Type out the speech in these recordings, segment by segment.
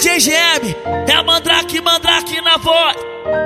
DJ GM, é Mandrake, Mandrake na voz.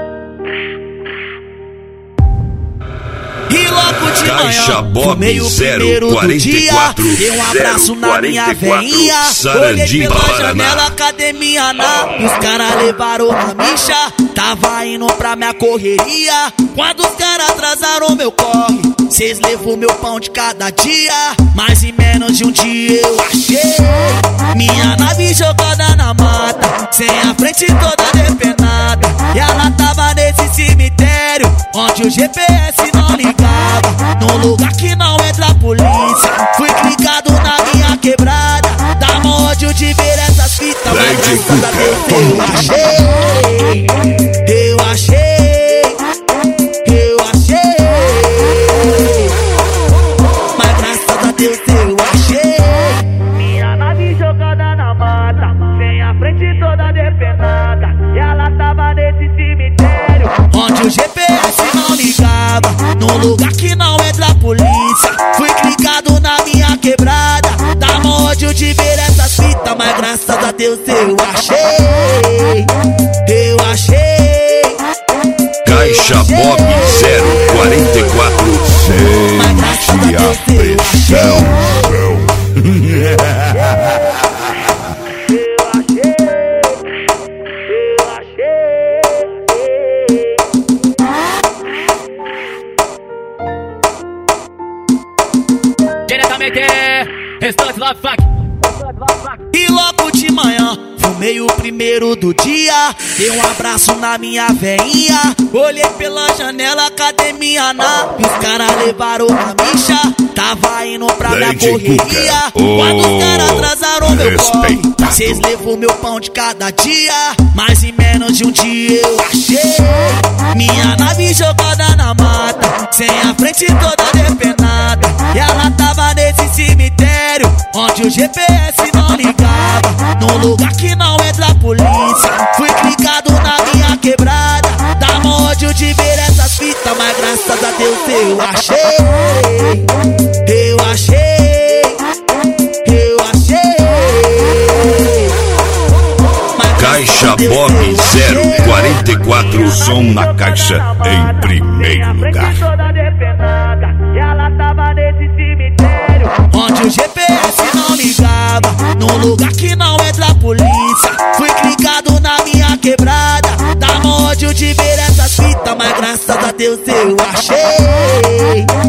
E logo de Caixa manhã, Bob fumei o primeiro do dia. Dei um abraço na minha veinha. Olhei pela janela, academia os caras levaram na micha. Tava indo pra minha correria. Quando os caras atrasaram meu corre, cês levou meu pão de cada dia. Mas em menos de um dia eu achei minha nave jogada na mata, sem a frente toda depenada. E ela tava nesse cemitério onde o GPS não ligava, num lugar que não entra a polícia. Fui clicado na minha quebrada, dá mó ódio de ver essas fitas. Mas graças a Deus eu achei, eu achei, eu achei. Mas graças a Deus eu achei minha nave jogada na mata, sem a frente toda depenada. E ela tava nesse cemitério onde o GPS não ligava, num lugar que não entra a polícia. Fui clicado na minha quebrada, dá mó ódio de ver essas fitas. Mas graças a Deus eu achei, eu achei. Caixa Bob 044, sente a pressão. Diretamente, restante Love Funk. E logo de manhã, fumei o primeiro do dia. Dei um abraço na minha veinha. Olhei pela janela, academia e os caras levaram na micha. Tava indo pra minha correria. Quando os caras atrasaram meu corre, cês levou meu pão de cada dia. Mas em menos de um dia eu achei minha nave jogada na mata, sem a frente toda depenada. E ela tava nesse cemitério onde o GPS não ligava, num lugar que não entra a polícia. Fui clicado na minha quebrada, dá mó ódio de ver essas fitas. Mas graças a Deus eu achei, eu achei, eu achei. Caixa Bob 044, som na caixa em primeiro lugar. E ela tava nesse cemitério onde o GPS não ligava, num lugar que não entra a polícia. Fui clicado na minha quebrada, dá mó ódio de ver essas fitas. Mas graças a Deus eu achei,